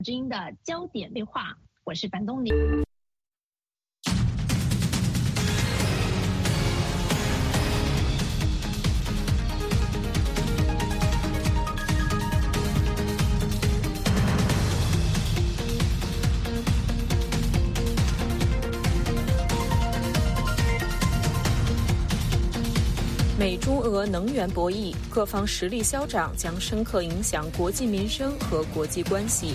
之音的焦点对话，我是樊东林。 美中俄能源博弈，各方实力消长将深刻影响国计民生和国际关系。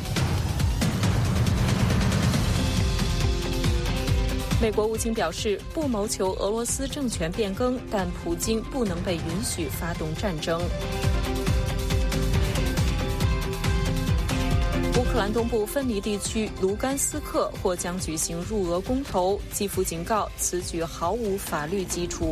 美国务卿表示，不谋求俄罗斯政权变更，但普京不能被允许发动战争。乌克兰东部分离地区卢甘斯克或将举行入俄公投，基辅警告此举毫无法律基础。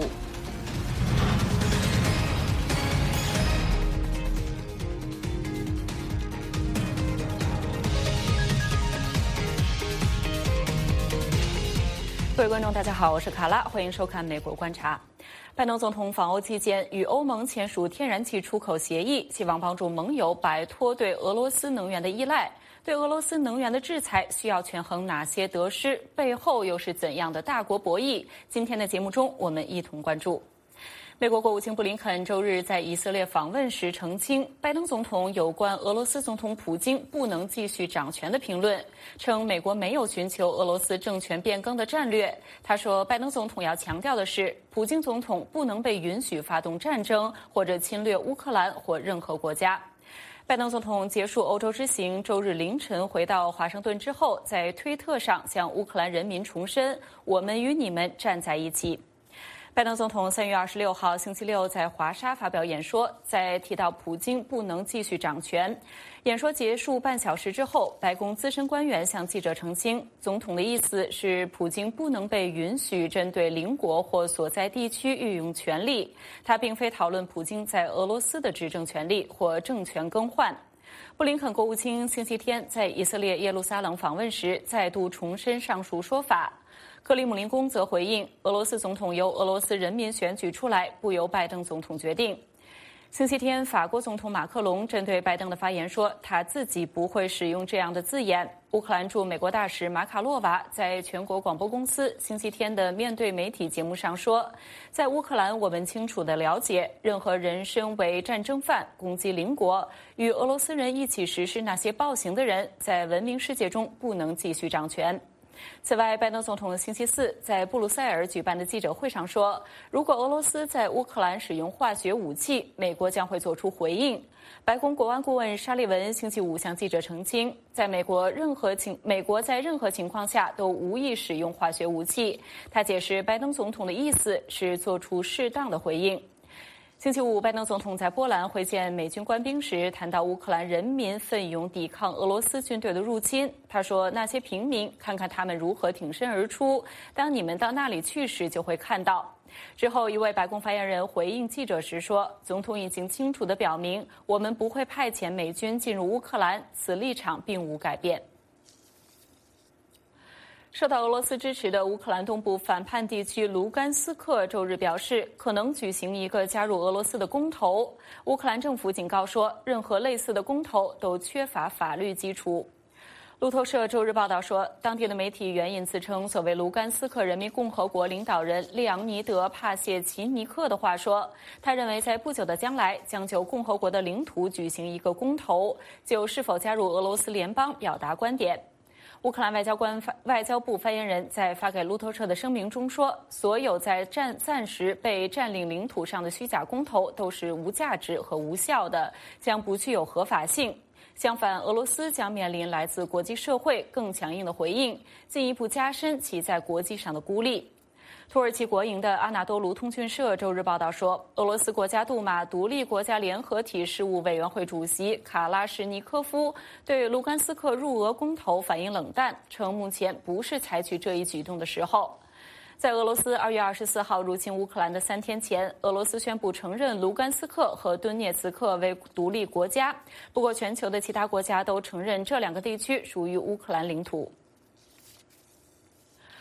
各位观众，大家好，我是卡拉，欢迎收看《美国观察》。拜登总统访欧期间与欧盟签署天然气出口协议，希望帮助盟友摆脱对俄罗斯能源的依赖。对俄罗斯能源的制裁需要权衡哪些得失，背后又是怎样的大国博弈？今天的节目中，我们一同关注。美国国务卿布林肯周日在以色列访问时澄清，拜登总统有关俄罗斯总统普京不能继续掌权的评论，称美国没有寻求俄罗斯政权变更的战略。他说，拜登总统要强调的是，普京总统不能被允许发动战争或者侵略乌克兰或任何国家。拜登总统结束欧洲之行，周日凌晨回到华盛顿之后，在推特上向乌克兰人民重申，我们与你们站在一起。拜登总统3月26号星期六在华沙发表演说，在提到普京不能继续掌权。演说结束半小时之后，白宫资深官员向记者澄清，总统的意思是普京不能被允许针对邻国或所在地区运用权力。他并非讨论普京在俄罗斯的执政权力或政权更换。布林肯国务卿星期天在以色列耶路撒冷访问时，再度重申上述说法。克里姆林宫则回应，俄罗斯总统由俄罗斯人民选举出来，不由拜登总统决定。星期天，法国总统马克龙针对拜登的发言说，他自己不会使用这样的字眼。乌克兰驻美国大使马卡洛娃在全国广播公司星期天的面对媒体节目上说，在乌克兰我们清楚地了解，任何人身为战争犯、攻击邻国、与俄罗斯人一起实施那些暴行的人，在文明世界中不能继续掌权。此外，拜登总统星期四在布鲁塞尔举办的记者会上说，如果俄罗斯在乌克兰使用化学武器，美国将会做出回应。白宫国安顾问沙利文星期五向记者澄清，美国在任何情况下都无意使用化学武器。他解释，拜登总统的意思是做出适当的回应。星期五，拜登总统在波兰会见美军官兵时，谈到乌克兰人民奋勇抵抗俄罗斯军队的入侵。他说，那些平民，看看他们如何挺身而出，当你们到那里去时就会看到。之后，一位白宫发言人回应记者时说，总统已经清楚地表明，我们不会派遣美军进入乌克兰，此立场并无改变。受到俄罗斯支持的乌克兰东部反叛地区卢甘斯克周日表示，可能举行一个加入俄罗斯的公投。乌克兰政府警告说，任何类似的公投都缺乏法律基础。路透社周日报道说，当地的媒体援引自称所谓卢甘斯克人民共和国领导人列昂尼德·帕谢齐尼克的话说，他认为在不久的将来将就共和国的领土举行一个公投，就是否加入俄罗斯联邦表达观点。乌克兰外交部发言人在发给路透社的声明中说，所有在暂时被占领领土上的虚假公投都是无价值和无效的，将不具有合法性。相反，俄罗斯将面临来自国际社会更强硬的回应，进一步加深其在国际上的孤立。土耳其国营的阿纳多卢通讯社周日报道说，俄罗斯国家杜马独立国家联合体事务委员会主席卡拉什尼科夫对卢甘斯克入俄公投反应冷淡，称目前不是采取这一举动的时候。在俄罗斯2月24号入侵乌克兰的3天前，俄罗斯宣布承认卢甘斯克和顿涅茨克为独立国家，不过全球的其他国家都承认这两个地区属于乌克兰领土。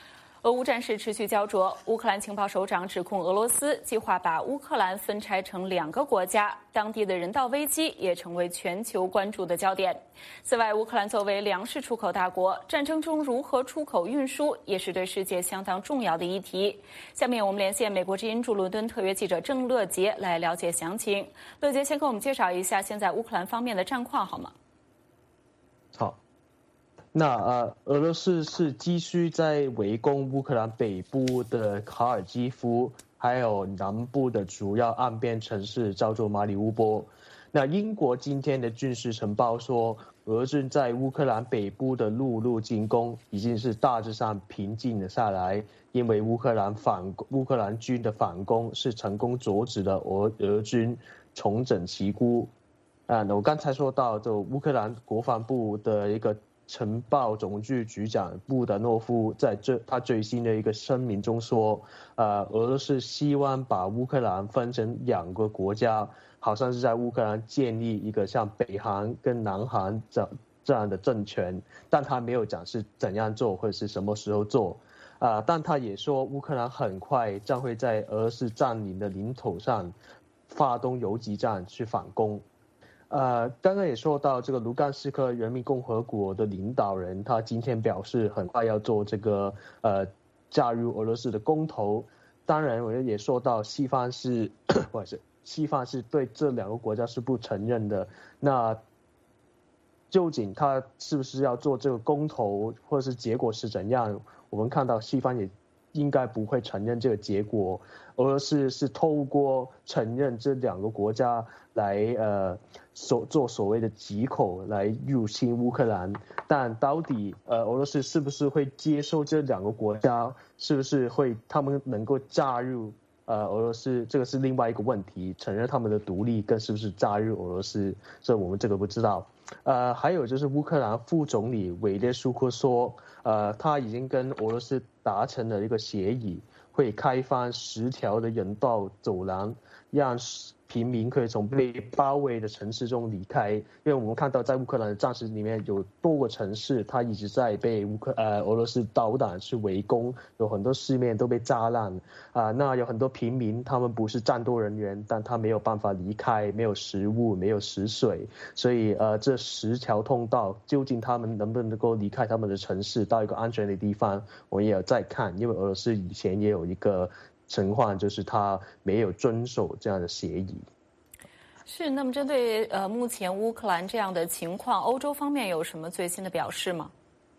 俄乌战事持续焦灼，乌克兰情报首长指控俄罗斯计划把乌克兰分拆成2个国家，当地的人道危机也成为全球关注的焦点。此外，乌克兰作为粮食出口大国，战争中如何出口运输也是对世界相当重要的议题。下面我们连线美国之音驻伦敦特约记者郑乐杰来了解详情。乐杰，先给我们介绍一下现在乌克兰方面的战况好吗？ 好。那俄罗斯是继续在围攻乌克兰北部的卡尔基夫，还有南部的主要岸边城市叫做马里乌波。那英国今天的军事晨报说，俄军在乌克兰北部的陆路进攻已经是大致上平静了下来，因为乌克兰军的反攻是成功阻止了俄军重整旗鼓。那我刚才说到，就乌克兰国防部的一个情报总局局长布达诺夫在他最新的一个声明中说，俄罗斯希望把乌克兰分成2个国家，好像是在乌克兰建立一个像北韩跟南韩这样的政权，但他没有讲是怎样做或者是什么时候做。但他也说，乌克兰很快将会在俄罗斯占领的领土上发动游击战去反攻。刚刚也说到这个卢甘斯克人民共和国的领导人，他今天表示很快要做这个加入俄罗斯的公投。当然，我也说到西方是不好意思，西方是对这2个国家是不承认的。那究竟他是不是要做这个公投，或者是结果是怎样？我们看到西方也应该不会承认这个结果。俄罗斯是透过承认这2个国家来做所谓的藉口来入侵乌克兰，但到底俄罗斯是不是会接受这2个国家，是不是会他们能够加入俄罗斯，这个是另外一个问题，承认他们的独立跟是不是加入俄罗斯，这我们这个不知道。还有就是乌克兰副总理韦列舒克说，他已经跟俄罗斯达成了一个协议，会开放10条的人道走廊，让平民可以从被包围的城市中离开。因为我们看到在乌克兰的战事里面有多个城市，它一直在被俄罗斯导弹去围攻，有很多市面都被炸烂。那有很多平民，他们不是战斗人员，但他没有办法离开，没有食物，没有食水，所以这10条通道究竟他们能不能够离开他们的城市到一个安全的地方，我也有在看。因为俄罗斯以前也有一个情况，就是他没有遵守这样的协议。 是，那么针对目前乌克兰这样的情况，欧洲方面有什么最新的表示吗？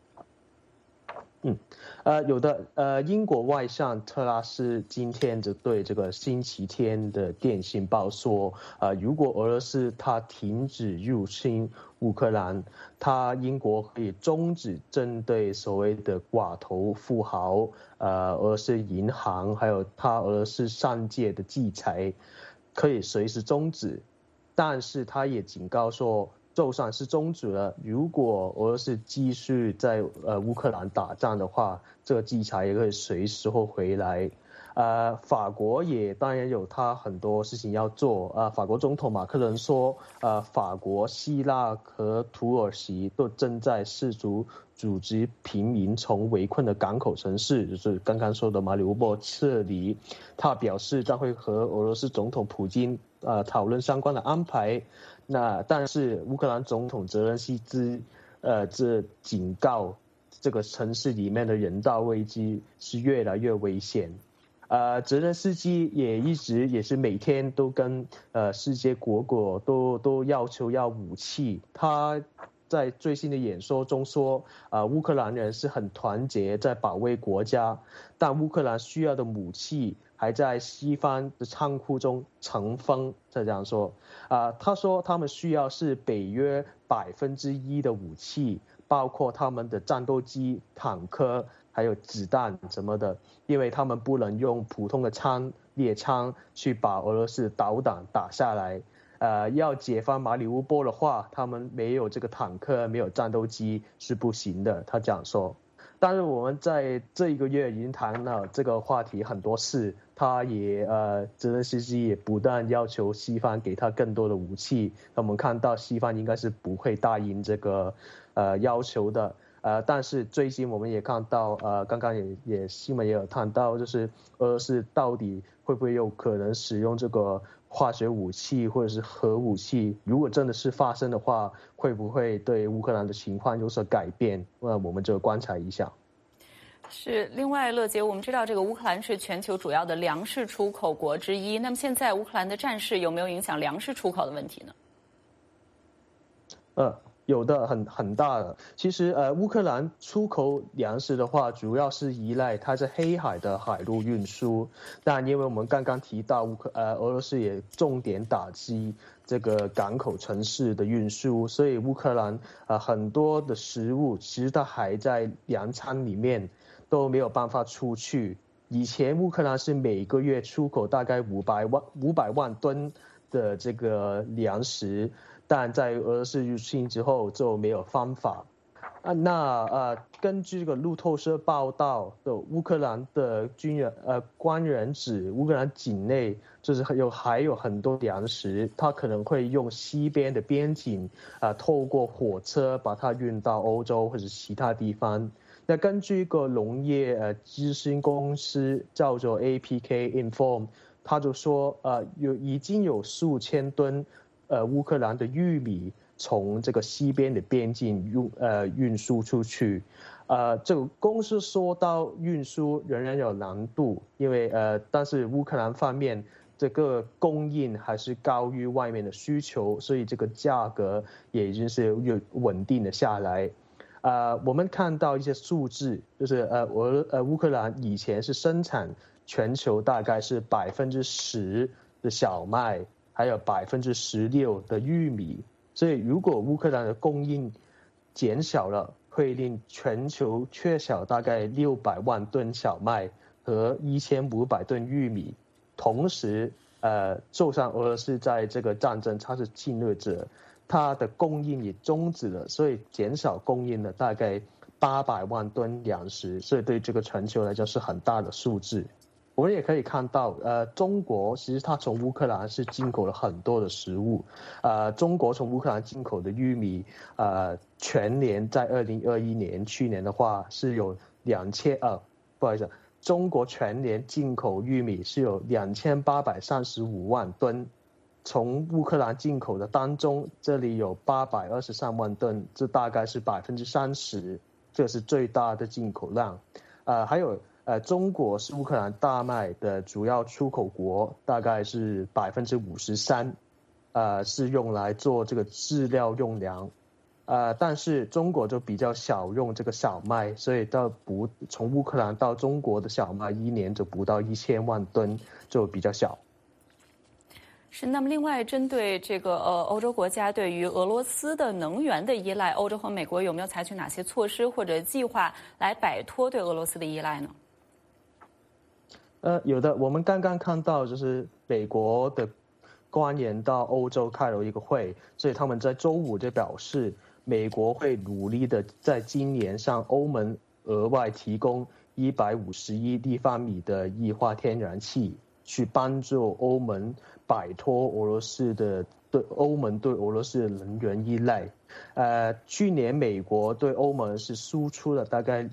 有的。英国外相特拉斯今天就对这个星期天的电信报说，如果俄罗斯他停止入侵乌克兰，英国可以终止针对所谓的寡头富豪、俄罗斯银行还有俄罗斯商界的制裁，可以随时终止。但是他也警告说，就算是终止了，如果俄罗斯继续在乌克兰打仗的话，这个制裁也可以随时会回来。法国也当然有他很多事情要做。法国总统马克龙说，法国、希腊和土耳其都正在试图组织平民从围困的港口城市，就是刚刚说的马里乌波撤离。他表示将会和俄罗斯总统普京讨论相关的安排。但是乌克兰总统泽连斯基这警告，这个城市里面的人道危机是越来越危险。泽连斯基也是每天都跟世界各国都要求要武器。他在最新的演说中说，乌克兰人是很团结，在保卫国家，但乌克兰需要的武器还在西方的仓库中尘封。他这样说。他说他们需要是北约1%的武器，包括他们的战斗机、坦克还有子弹什么的，因为他们不能用普通的猎枪去把俄罗斯导弹打下来。要解放马里乌波的话，他们没有这个坦克，没有战斗机是不行的。他这样说。但是我们在这一个月已经谈了这个话题很多次，泽连斯基也不断要求西方给他更多的武器。那我们看到西方应该是不会答应这个要求的。 但是最近我们也看到，刚刚也新闻也有谈到，就是俄罗斯到底会不会有可能使用这个化学武器或者是核武器？如果真的是发生的话，会不会对乌克兰的情况有所改变？我们就观察一下。 是，另外，乐杰，我们知道这个乌克兰是全球主要的粮食出口国之一。那么现在乌克兰的战事有没有影响粮食出口的问题呢？ 有的很大的。其实乌克兰出口粮食的话，主要是依赖它是黑海的海陆运输。但因为我们刚刚提到俄罗斯也重点打击这个港口城市的运输，所以乌克兰很多的食物其实它还在粮仓里面都没有办法出去。以前乌克兰是每个月出口大概500万吨的这个粮食。但在俄罗斯入侵之后就没有方法。根据这个路透社报道的，乌克兰的官员指，乌克兰境内就是还有很多粮食，他可能会用西边的边境透过火车把它运到欧洲或者其他地方。那根据一个农业咨询公司叫做 APK Inform， 他就说已经有数千吨乌克兰的玉米从这个西边的边境运输出去。这个公司说到运输仍然有难度，因为但是乌克兰方面这个供应还是高于外面的需求，所以这个价格也已经是稳定了下来。我们看到一些数字，就是乌克兰以前是生产全球大概是10%的小麦，还有16%的玉米，所以如果乌克兰的供应减少了，会令全球缺少大概600万吨小麦和1500吨玉米。同时，就算俄罗斯在这个战争它是侵略者，它的供应也终止了，所以减少供应了大概800万吨粮食，所以对这个全球来讲是很大的数字。我们也可以看到，中国其实它从乌克兰是进口了很多的食物。中国从乌克兰进口的玉米，全年在2021年去年的话是有不好意思，中国全年进口玉米是有2835万吨。从乌克兰进口的当中，这里有823万吨，这大概是30%，这是最大的进口量。还有中国是乌克兰大麦的主要出口国，大概是53%，是用来做这个饲料用粮。但是中国就比较少用这个小麦，所以从乌克兰到中国的小麦一年就不到1000万吨，就比较小。 是，那么另外针对这个欧洲国家对于俄罗斯的能源的依赖，欧洲和美国有没有采取哪些措施或者计划来摆脱对俄罗斯的依赖呢？ 有的，我们刚刚看到就是美国的官员到欧洲开了一个会，所以他们在周五就表示，美国会努力的在今年向欧盟额外提供150亿立方米的液化天然气，去帮助欧盟摆脱欧盟对俄罗斯的能源依赖。去年美国对欧盟是输出了大概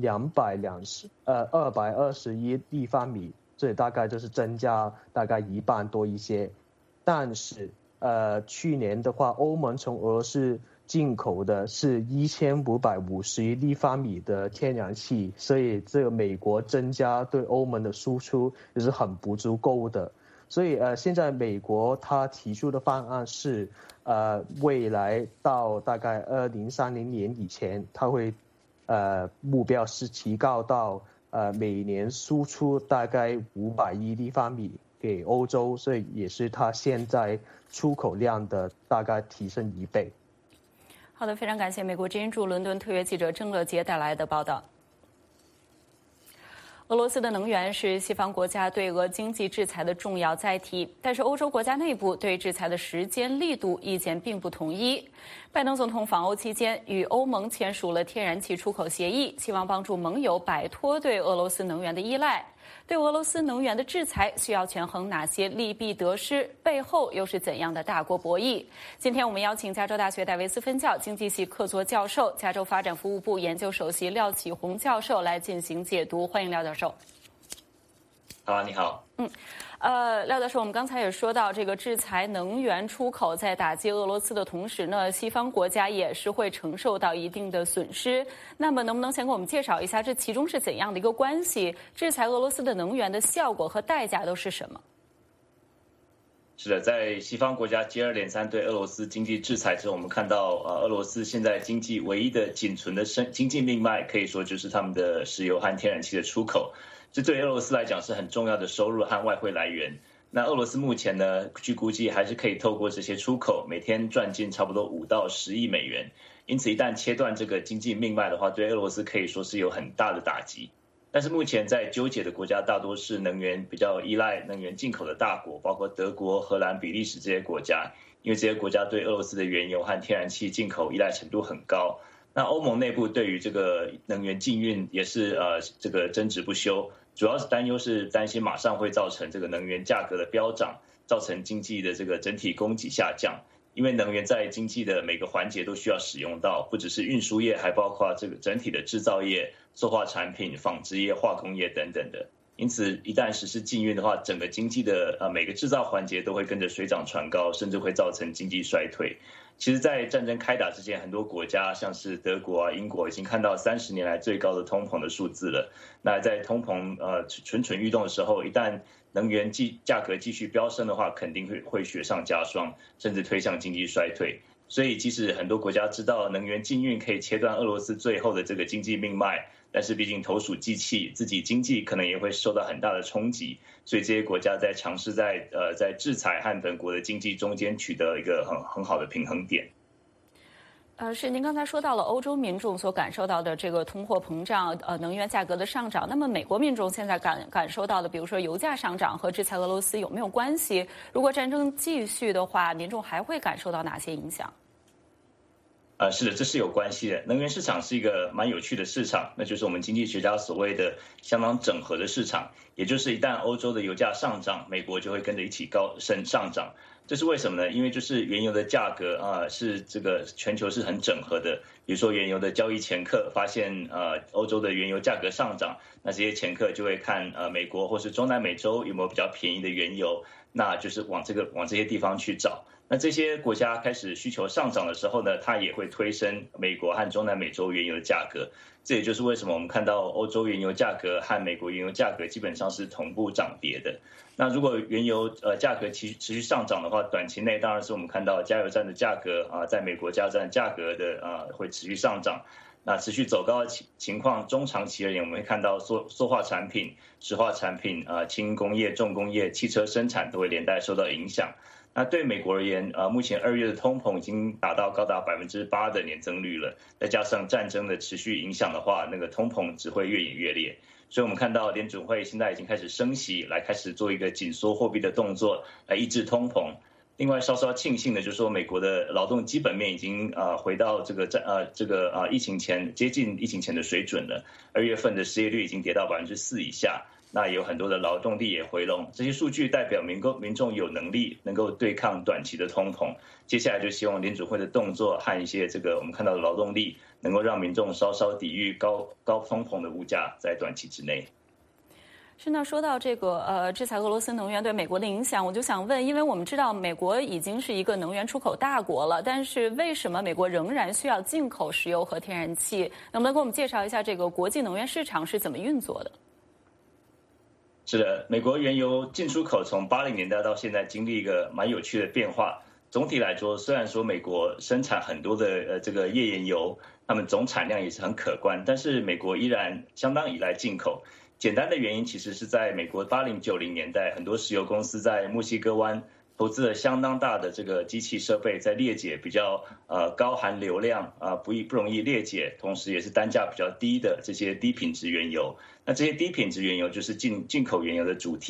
220亿立方米，这大概就是增加大概一半多一些。但是去年的话，欧盟从俄罗斯进口的是1550亿立方米的天然气，所以这个美国增加对欧盟的输出也是很不足够的。所以现在美国他提出的方案是，未来到大概2030年以前，他会目标是提高到每年输出大概500亿立方米给欧洲，所以也是他现在出口量的大概提升1倍。 好的，非常感谢美国之音驻伦敦特约记者郑乐杰带来的报道。俄罗斯的能源是西方国家对俄经济制裁的重要载体，但是欧洲国家内部对制裁的时间力度意见并不统一。 拜登总统访欧期间，与欧盟签署了天然气出口协议，希望帮助盟友摆脱对俄罗斯能源的依赖。对俄罗斯能源的制裁需要权衡哪些利弊得失，背后又是怎样的大国博弈？今天我们邀请加州大学戴维斯分校经济系客座教授、加州发展服务部研究首席廖启宏教授来进行解读。欢迎廖教授。 好，你好。 廖教授，我们刚才也说到，这个制裁能源出口，在打击俄罗斯的同时呢，西方国家也是会承受到一定的损失。那么，能不能先给我们介绍一下，这其中是怎样的一个关系？制裁俄罗斯的能源的效果和代价都是什么？ 是的，在西方国家接二连三对俄罗斯经济制裁之后，我们看到俄罗斯现在经济唯一的仅存的经济命脉，可以说就是他们的石油和天然气的出口。这对俄罗斯来讲是很重要的收入和外汇来源。那俄罗斯目前呢，据估计还是可以透过这些出口，每天赚进差不多5到10亿美元。因此，一旦切断这个经济命脉的话，对俄罗斯可以说是有很大的打击。但是目前在纠结的国家大多是能源比较依赖能源进口的大国，包括德国、荷兰、比利时这些国家，因为这些国家对俄罗斯的原油和天然气进口依赖程度很高。那欧盟内部对于这个能源禁运也是这个争执不休，主要是担心马上会造成这个能源价格的飙涨，造成经济的这个整体供给下降。因为能源在经济的每个环节都需要使用到，不只是运输业，还包括这个整体的制造业、塑化产品、纺织业、化工业等等的。因此，一旦实施禁运的话，整个经济的每个制造环节都会跟着水涨船高，甚至会造成经济衰退。其实，在战争开打之前，很多国家像是德国英国已经看到30年来最高的通膨的数字了。那在通膨蠢蠢欲动的时候，一旦能源价格继续飙升的话，肯定会雪上加霜，甚至推向经济衰退。所以，即使很多国家知道能源禁运可以切断俄罗斯最后的这个经济命脉，但是毕竟投鼠忌器，自己经济可能也会受到很大的冲击。所以这些国家在尝试在制裁和本国的经济中间取得一个很好的平衡点。 是您刚才说到了欧洲民众所感受到的这个通货膨胀、能源价格的上涨。那么美国民众现在感受到的，比如说油价上涨和制裁俄罗斯有没有关系？如果战争继续的话，民众还会感受到哪些影响？ 是的，这是有关系的。能源市场是一个蛮有趣的市场，那就是我们经济学家所谓的相当整合的市场。也就是一旦欧洲的油价上涨，美国就会跟着一起上涨。这是为什么呢？因为就是原油的价格是这个全球是很整合的。比如说原油的交易前客发现欧洲的原油价格上涨，那这些前客就会看美国或是中南美洲有没有比较便宜的原油，那就是往这些地方去找。那这些国家开始需求上涨的时候呢，它也会推升美国和中南美洲原油的价格。这也就是为什么我们看到欧洲原油价格和美国原油价格基本上是同步涨跌的。那如果原油价格持续上涨的话，短期内当然是我们看到加油站的价格在美国加油站价格的会持续上涨。那持续走高的情况，中长期而言，我们会看到塑化产品、石化产品、轻工业、重工业、汽车生产都会连带受到影响。那对美国而言，目前2月的通膨已经达到高达8%的年增率了，再加上战争的持续影响的话，那个通膨只会越演越烈。所以我们看到联准会现在已经开始升息，来开始做一个紧缩货币的动作，来抑制通膨。另外稍稍庆幸的就是说，美国的劳动基本面已经回到这个疫情前接近疫情前的水准了。2月份的失业率已经跌到4%以下。那有很多的劳动力也回笼，这些数据代表民众有能力能够对抗短期的通膨。接下来就希望联准会的动作和一些这个我们看到的劳动力，能够让民众稍稍抵御高通膨的物价在短期之内。 是那说到这个制裁俄罗斯能源对美国的影响，我就想问，因为我们知道美国已经是一个能源出口大国了，但是为什么美国仍然需要进口石油和天然气？能不能给我们介绍一下这个国际能源市场是怎么运作的？ 是的，美国原油进出口从80年代到现在经历一个蛮有趣的变化。总体来说，虽然说美国生产很多的这个页岩油，他们总产量也是很可观，但是美国依然相当依赖进口。简单的原因其实是在美国80、90年代，很多石油公司在墨西哥湾投资了相当大的这个机器设备，在裂解比较高含硫量不容易裂解，同时也是单价比较低的这些低品质原油。那这些低品质原油就是进口原油的主体。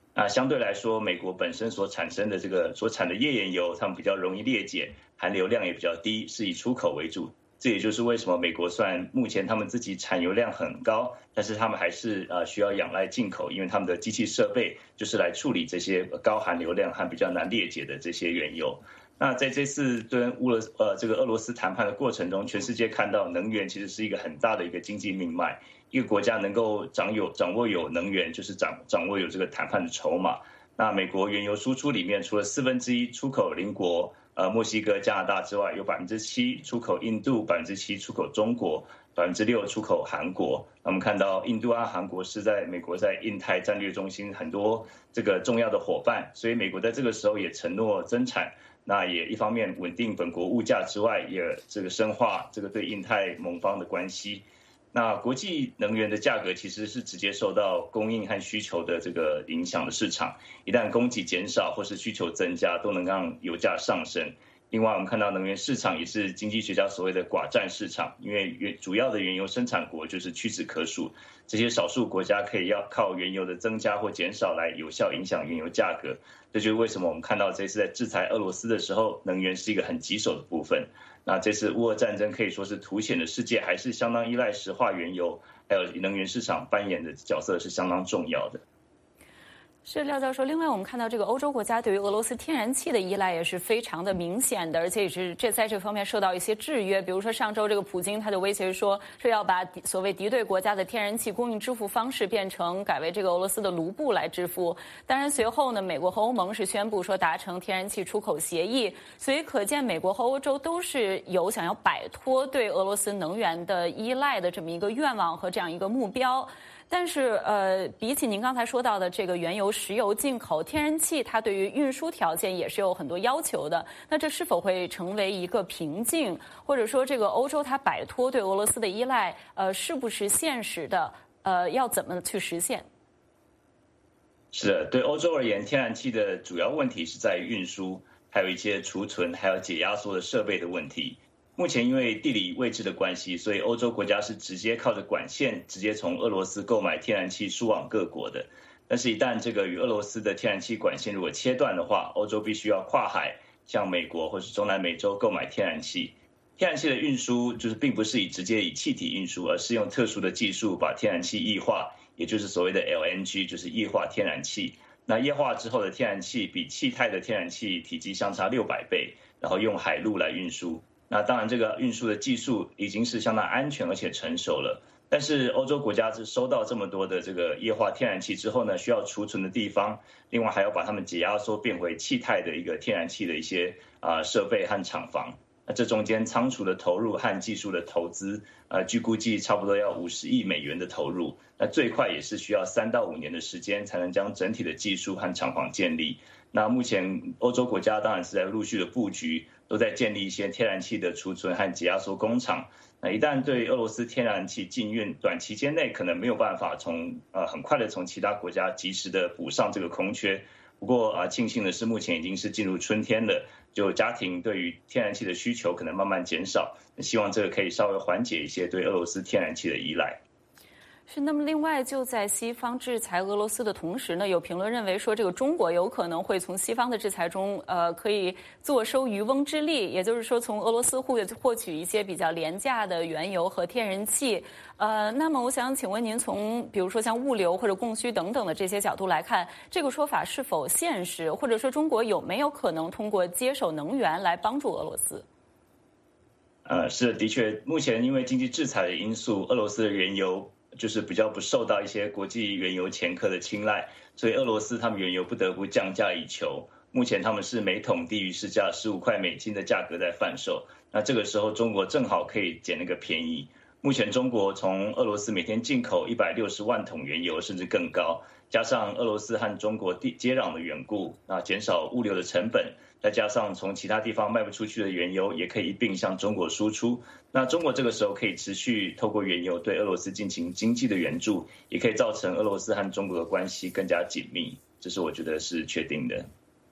相对来说，美国本身所产生的所产的页岩油，他们比较容易裂解，含硫量也比较低，是以出口为主。这也就是为什么美国虽然目前他们自己产油量很高，但是他们还是需要仰赖进口，因为他们的机器设备就是来处理这些高含硫量和比较难裂解的这些原油。那在这次跟俄罗斯谈判的过程中，全世界看到能源其实是一个很大的一个经济命脉，一个国家能够掌握有能源，就是掌握有这个谈判的筹码。那美国原油输出里面，除了1/4出口邻国墨西哥、加拿大之外，有7%出口印度，7%出口中国，6%出口韩国。那我们看到印度和韩国是在美国在印太战略中心很多这个重要的伙伴，所以美国在这个时候也承诺增产。那也一方面稳定本国物价之外，也这个深化这个对印太盟邦的关系。那国际能源的价格其实是直接受到供应和需求的这个影响的市场，一旦供给减少或是需求增加，都能让油价上升。另外，我们看到能源市场也是经济学家所谓的寡占市场，因为主要的原油生产国就是屈指可数，这些少数国家可以要靠原油的增加或减少来有效影响原油价格。这就是为什么我们看到这次在制裁俄罗斯的时候，能源是一个很棘手的部分。那这次乌俄战争可以说是凸显了世界还是相当依赖石化原油，还有能源市场扮演的角色是相当重要的。 是廖教授，另外我们看到这个欧洲国家对于俄罗斯天然气的依赖也是非常的明显的，而且也是在这方面受到一些制约。比如说上周这个普京他就威胁说是要把所谓敌对国家的天然气供应支付方式改为这个俄罗斯的卢布来支付。当然随后呢，美国和欧盟是宣布说达成天然气出口协议，所以可见美国和欧洲都是有想要摆脱对俄罗斯能源的依赖的这么一个愿望和这样一个目标。但是比起您刚才说到的这个原油、石油进口，天然气它对于运输条件也是有很多要求的。那这是否会成为一个瓶颈，或者说这个欧洲它摆脱对俄罗斯的依赖，是不是现实的？要怎么去实现？ 是的，对欧洲而言，天然气的主要问题是在于运输，还有一些储存，还有解压缩的设备的问题。目前因为地理位置的关系，所以欧洲国家是直接靠着管线直接从俄罗斯购买天然气输往各国的。但是，一旦这个与俄罗斯的天然气管线如果切断的话，欧洲必须要跨海向美国或是中南美洲购买天然气。天然气的运输就是并不是直接以气体运输，而是用特殊的技术把天然气液化，也就是所谓的 LNG， 就是液化天然气。那液化之后的天然气比气态的天然气体积相差600倍，然后用海路来运输。那当然，这个运输的技术已经是相当安全而且成熟了。但是欧洲国家是收到这么多的这个液化天然气之后呢，需要储存的地方，另外还要把它们解压缩变回气态的一个天然气的一些设备和厂房。那这中间仓储的投入和技术的投资，据估计差不多要50亿美元的投入。那最快也是需要3到5年的时间才能将整体的技术和厂房建立。那目前欧洲国家当然是在陆续的布局，都在建立一些天然气的储存和解压缩工厂。那一旦对俄罗斯天然气禁运，短期间内可能没有办法很快的从其他国家及时的补上这个空缺。不过庆幸的是，目前已经是进入春天了，就家庭对于天然气的需求可能慢慢减少，希望这个可以稍微缓解一些对俄罗斯天然气的依赖。 是，那么另外就在西方制裁俄罗斯的同时呢，有评论认为说，这个中国有可能会从西方的制裁中，可以坐收渔翁之利，也就是说从俄罗斯获取一些比较廉价的原油和天然气。那么我想请问您，从比如说像物流或者供需等等的这些角度来看，这个说法是否现实，或者说中国有没有可能通过接手能源来帮助俄罗斯？ 是的确，目前因为经济制裁的因素，俄罗斯的原油就是比较不受到一些国际原油掮客的青睐，所以俄罗斯他们原油不得不降价以求。目前他们是每桶低于市价15块美金的价格在贩售，那这个时候中国正好可以捡那个便宜。目前中国从俄罗斯每天进口160万桶原油，甚至更高，加上俄罗斯和中国接壤的缘故，那减少物流的成本，再加上从其他地方卖不出去的原油也可以一并向中国输出。那中国这个时候可以持续透过原油对俄罗斯进行经济的援助，也可以造成俄罗斯和中国的关系更加紧密，这是我觉得是确定的。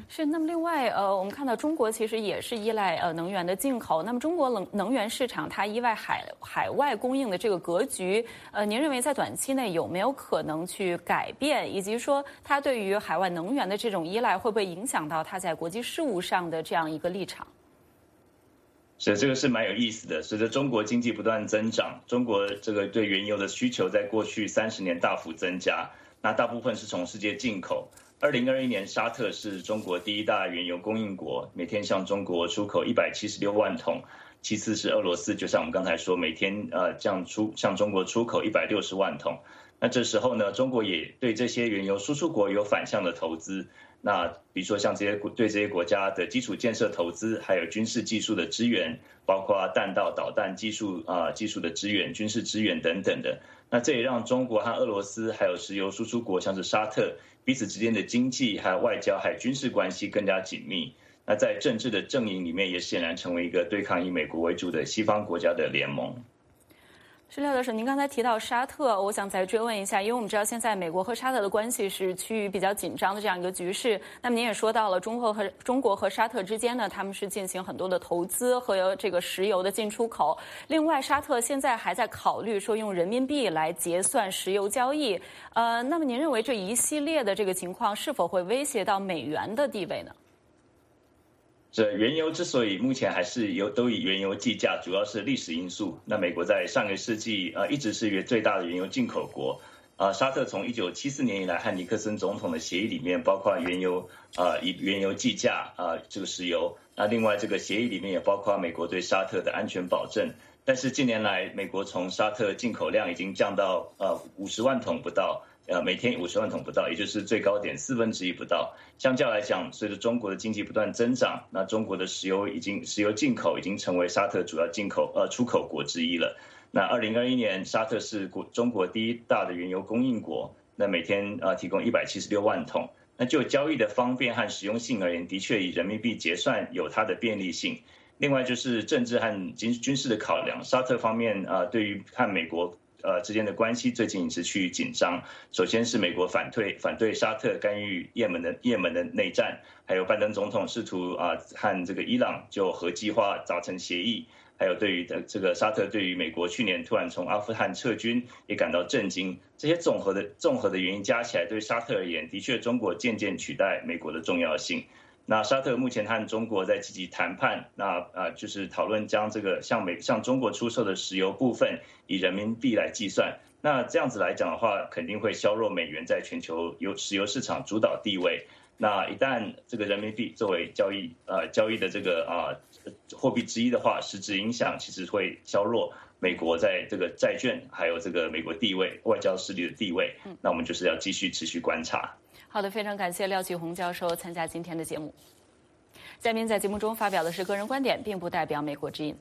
是，那么另外，我们看到中国其实也是依赖能源的进口。那么中国能源市场它依赖海外供应的这个格局，您认为在短期内有没有可能去改变？以及说它对于海外能源的这种依赖会不会影响到它在国际事务上的这样一个立场？ 是，这个是蛮有意思的。随着中国经济不断增长，中国这个对原油的需求在过去30年大幅增加，那大部分是从世界进口。2021年，沙特是中国第1大原油供应国，每天向中国出口176万桶。其次是俄罗斯，就像我们刚才说，每天向中国出口160万桶。那这时候呢，中国也对这些原油输出国有反向的投资。那比如说像对这些国家的基础建设投资，还有军事技术的支援，包括弹道导弹技术的支援、军事支援等等的。那这也让中国和俄罗斯还有石油输出国，像是沙特，彼此之间的经济、还有外交、还有军事关系更加紧密。那在政治的阵营里面，也显然成为一个对抗以美国为主的西方国家的联盟。 是廖教授，您刚才提到沙特，我想再追问一下，因为我们知道现在美国和沙特的关系是趋于比较紧张的这样一个局势。那么您也说到了中国和沙特之间呢，他们是进行很多的投资和这个石油的进出口。另外，沙特现在还在考虑说用人民币来结算石油交易。那么您认为这一系列的这个情况是否会威胁到美元的地位呢？ 这原油之所以目前还是都以原油计价，主要是历史因素。那美国在上个世纪一直是最大的原油进口国。沙特从1974年以来和尼克森总统的协议里面，包括以原油计价这个石油。那另外这个协议里面也包括美国对沙特的安全保证。但是近年来，美国从沙特进口量已经降到50万桶不到。每天50万桶不到，也就是最高点1/4不到。相较来讲，随着中国的经济不断增长，那中国的石油进口已经成为沙特主要出口国之一了。那2021年，沙特是中国第1大的原油供应国，那每天提供176万桶。那就交易的方便和实用性而言，的确以人民币结算有它的便利性。另外就是政治和军事的考量，沙特方面对于和美国之间的关系最近一直趋于紧张。首先是美国反对沙特干预也门的内战，还有拜登总统试图和这个伊朗就核计划达成协议，还有对于这个沙特对于美国去年突然从阿富汗撤军也感到震惊。这些综合的原因加起来，对沙特而言，的确中国渐渐取代美国的重要性。那沙特目前和中国在积极谈判，那就是讨论将这个向中国出售的石油部分以人民币来计算。那这样子来讲的话，肯定会削弱美元在全球石油市场主导地位。那一旦这个人民币作为交易的这个货币之一的话，实质影响其实会削弱美国在这个债券还有这个美国地位、外交势力的地位。那我们就是要继续持续观察。 好的，非常感谢廖启宏教授参加今天的节目。嘉宾在节目中发表的是个人观点，并不代表美国之音。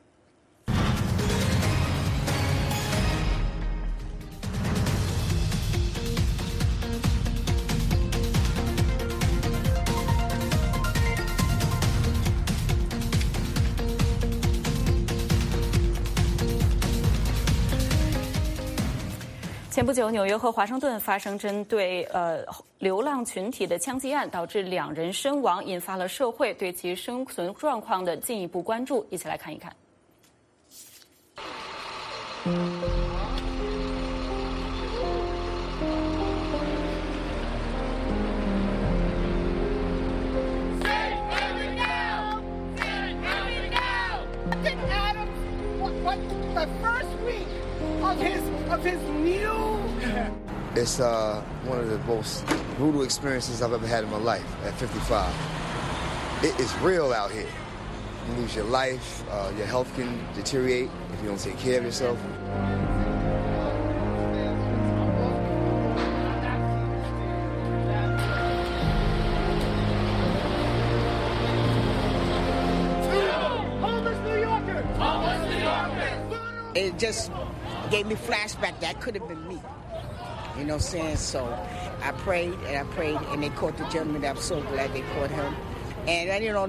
前不久，纽约和华盛顿发生针对流浪群体的枪击案，导致2人身亡，引发了社会对其生存状况的进一步关注。一起来看一看。 It's one of the most brutal experiences I've ever had in my life at 55. It is real out here. You lose your life, your health can deteriorate if you don't take care of yourself. It just gave me flashback. That could have been me. You know what I'm saying? So I prayed and I prayed, and they caught the gentleman. I'm so glad they caught him. And you know,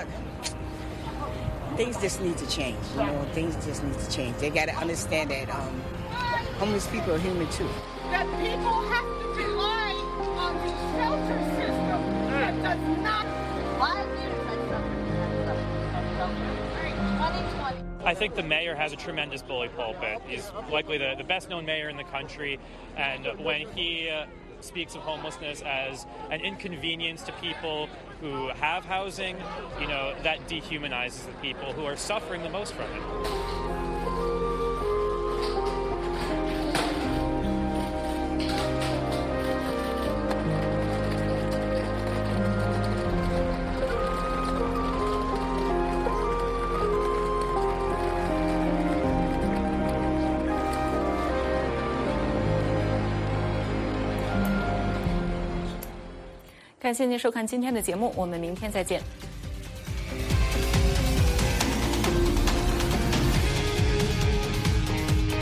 things just need to change. You know, things just need to change. They got to understand that homeless people are human too. That people have to rely on the shelter system. I think the mayor has a tremendous bully pulpit. He's likely the best-known mayor in the country, and when he speaks of homelessness as an inconvenience to people who have housing, you know, that dehumanizes the people who are suffering the most from it. 感谢您收看今天的节目，我们明天再见。